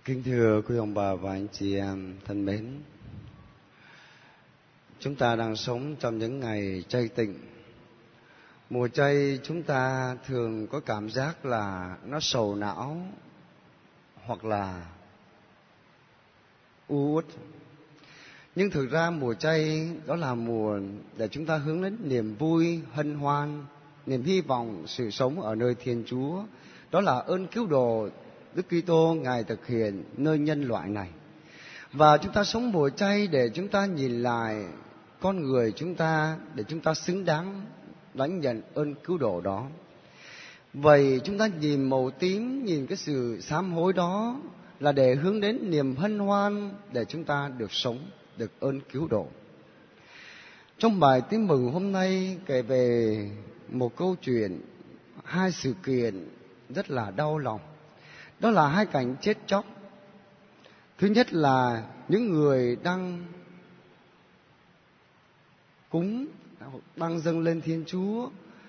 Kính thưa quý ông bà và anh chị em thân mến, chúng ta đang sống trong những ngày chay tịnh. Mùa chay chúng ta thường có cảm giác là nó sầu não hoặc là u uất. Nhưng thực ra mùa chay đó là mùa để chúng ta hướng đến niềm vui, hân hoan, niềm hy vọng, sự sống ở nơi Thiên Chúa. Đó là ơn cứu độ Đức Kitô Ngài thực hiện nơi nhân loại này. Và chúng ta sống mùa chay để chúng ta nhìn lại con người chúng ta, để chúng ta xứng đáng lãnh nhận ơn cứu độ đó. Vậy chúng ta nhìn màu tím, nhìn cái sự sám hối đó là để hướng đến niềm hân hoan, để chúng ta được sống, được ơn cứu độ. Trong bài Tin Mừng hôm nay kể về một câu chuyện, hai sự kiện rất là đau lòng. Đó là hai cảnh chết chóc. Thứ nhất là những người đang cúng, đang dâng lên Thiên Chúa,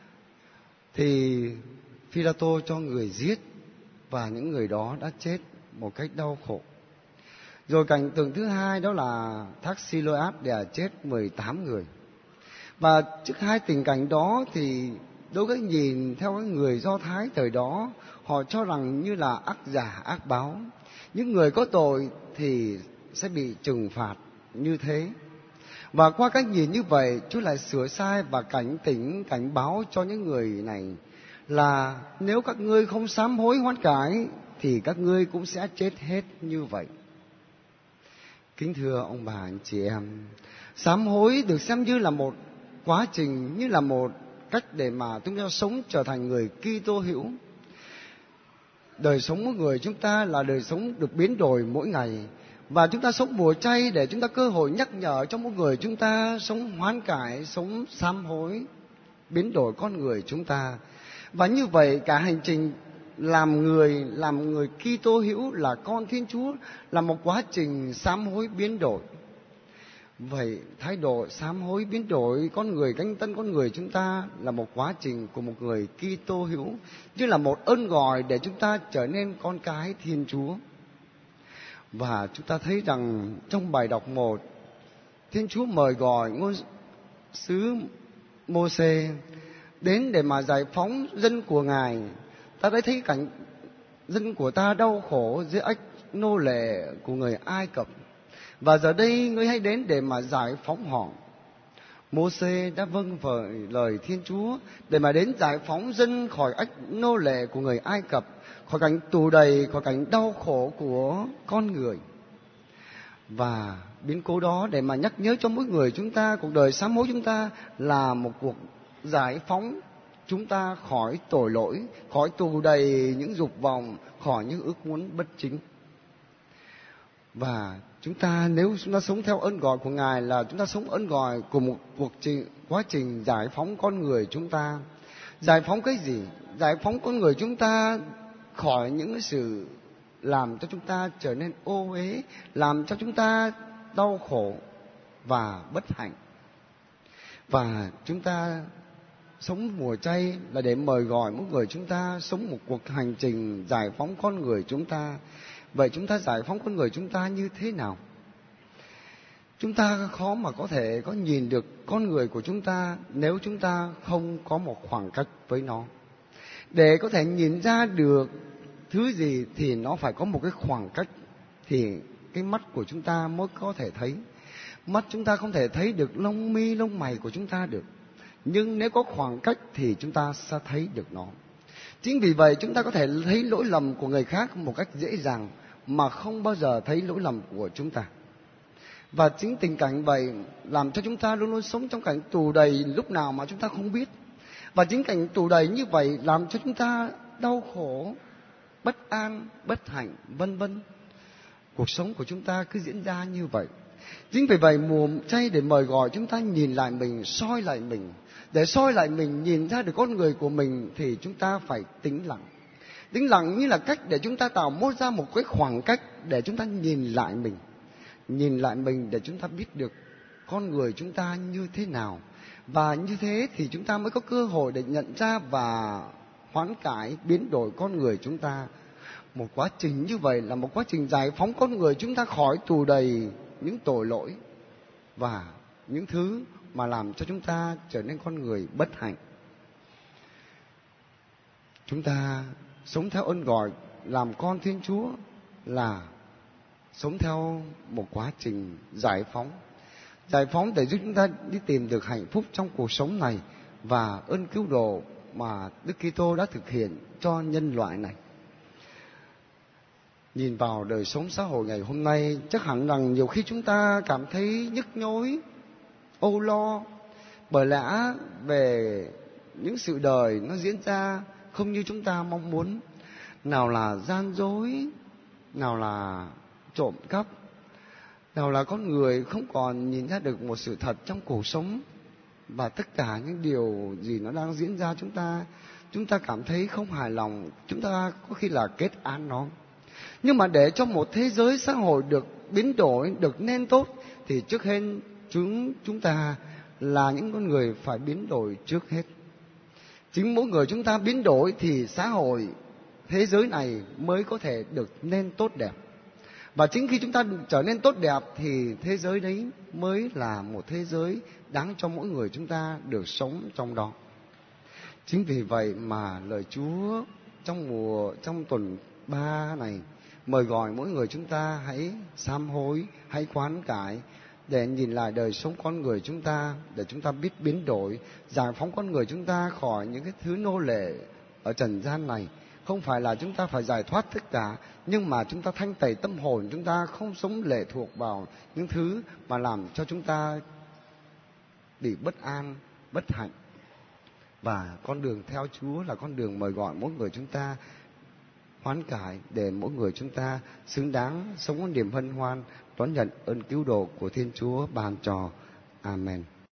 thì Phi-la-tô cho người giết, và những người đó đã chết một cách đau khổ. Rồi cảnh tượng thứ hai đó là thác Si-lô-át để chết 18 người. Và trước hai tình cảnh đó thì đối với nhìn theo cái người Do Thái thời đó, họ cho rằng như là ác giả ác báo. Những người có tội thì sẽ bị trừng phạt như thế. Và qua cách nhìn như vậy, Chúa lại sửa sai và cảnh báo cho những người này là nếu các ngươi không sám hối hoán cải thì các ngươi cũng sẽ chết hết như vậy. Kính thưa ông bà anh chị em, sám hối được xem như là một quá trình, như là một cách để mà chúng ta sống trở thành người Kitô hữu. Đời sống của người chúng ta là đời sống được biến đổi mỗi ngày, và chúng ta sống mùa chay để chúng ta cơ hội nhắc nhở cho mỗi người chúng ta sống hoán cải, sống sám hối, biến đổi con người chúng ta. Và như vậy cả hành trình làm người Kitô hữu, là con Thiên Chúa, là một quá trình sám hối biến đổi. Vậy thái độ sám hối biến đổi con người, canh tân con người chúng ta là một quá trình của một người Kitô hữu, như là một ơn gọi để chúng ta trở nên con cái Thiên Chúa. Và chúng ta thấy rằng trong bài đọc 1, Thiên Chúa mời gọi ngôn sứ Mô-sê đến để mà giải phóng dân của Ngài. Ta đã thấy cảnh dân của ta đau khổ dưới ách nô lệ của người Ai Cập, và giờ đây ngươi hãy đến để mà giải phóng họ. Mô-sê đã vâng lời Thiên Chúa để mà đến giải phóng dân khỏi ách nô lệ của người Ai Cập, khỏi cảnh tù đầy, khỏi cảnh đau khổ của con người. Và biến cố đó để mà nhắc nhớ cho mỗi người chúng ta, cuộc đời sám hối chúng ta là một cuộc giải phóng chúng ta khỏi tội lỗi, khỏi tù đầy những dục vọng, khỏi những ước muốn bất chính. Và nếu chúng ta sống theo ơn gọi của Ngài, là chúng ta sống ơn gọi của một quá trình giải phóng con người chúng ta. Giải phóng cái gì? Giải phóng con người chúng ta khỏi những cái sự làm cho chúng ta trở nên ô uế, làm cho chúng ta đau khổ và bất hạnh. Và chúng ta sống mùa chay là để mời gọi mỗi người chúng ta sống một cuộc hành trình giải phóng con người chúng ta. Vậy chúng ta giải phóng con người chúng ta như thế nào? Chúng ta khó mà có thể có nhìn được con người của chúng ta nếu chúng ta không có một khoảng cách với nó. Để có thể nhìn ra được thứ gì thì nó phải có một cái khoảng cách, thì cái mắt của chúng ta mới có thể thấy. Mắt chúng ta không thể thấy được lông mi lông mày của chúng ta được, nhưng nếu có khoảng cách thì chúng ta sẽ thấy được nó. Chính vì vậy chúng ta có thể thấy lỗi lầm của người khác một cách dễ dàng, mà không bao giờ thấy lỗi lầm của chúng ta. Và chính tình cảnh vậy làm cho chúng ta luôn luôn sống trong cảnh tù đầy lúc nào mà chúng ta không biết. Và chính cảnh tù đầy như vậy làm cho chúng ta đau khổ, bất an, bất hạnh, vân vân. Cuộc sống của chúng ta cứ diễn ra như vậy. Chính vì vậy mùa chay để mời gọi chúng ta nhìn lại mình, soi lại mình. Để soi lại mình, nhìn ra được con người của mình thì chúng ta phải tĩnh lặng. Tĩnh lặng như là cách để chúng ta tạo mốt ra một cái khoảng cách để chúng ta nhìn lại mình. Nhìn lại mình để chúng ta biết được con người chúng ta như thế nào. Và như thế thì chúng ta mới có cơ hội để nhận ra và hoán cải, biến đổi con người chúng ta. Một quá trình như vậy là một quá trình giải phóng con người chúng ta khỏi tù đầy những tội lỗi và những thứ mà làm cho chúng ta trở nên con người bất hạnh. Chúng ta sống theo ơn gọi làm con Thiên Chúa là sống theo một quá trình giải phóng. Giải phóng để giúp chúng ta đi tìm được hạnh phúc trong cuộc sống này và ơn cứu độ mà Đức Kitô đã thực hiện cho nhân loại này. Nhìn vào đời sống xã hội ngày hôm nay, chắc hẳn rằng nhiều khi chúng ta cảm thấy nhức nhối, âu lo, bởi lẽ về những sự đời nó diễn ra không như chúng ta mong muốn. Nào là gian dối, nào là trộm cắp, nào là con người không còn nhìn ra được một sự thật trong cuộc sống. Và tất cả những điều gì nó đang diễn ra chúng ta cảm thấy không hài lòng, chúng ta có khi là kết án nó. Nhưng mà để cho một thế giới xã hội được biến đổi, được nên tốt, thì trước hết chúng ta là những con người phải biến đổi trước hết. Chính mỗi người chúng ta biến đổi thì xã hội, thế giới này mới có thể được nên tốt đẹp. Và chính khi chúng ta trở nên tốt đẹp thì thế giới đấy mới là một thế giới đáng cho mỗi người chúng ta được sống trong đó. Chính vì vậy mà lời Chúa trong tuần 3 này mời gọi mỗi người chúng ta hãy sám hối, hãy khoán cải để nhìn lại đời sống con người chúng ta, để chúng ta biết biến đổi, giải phóng con người chúng ta khỏi những cái thứ nô lệ ở trần gian này. Không phải là chúng ta phải giải thoát tất cả, nhưng mà chúng ta thanh tẩy tâm hồn chúng ta, không sống lệ thuộc vào những thứ mà làm cho chúng ta bị bất an, bất hạnh. Và con đường theo Chúa là con đường mời gọi mỗi người chúng ta hoán cải để mỗi người chúng ta xứng đáng sống một niềm hân hoan đón nhận ơn cứu độ của Thiên Chúa ban cho. Amen.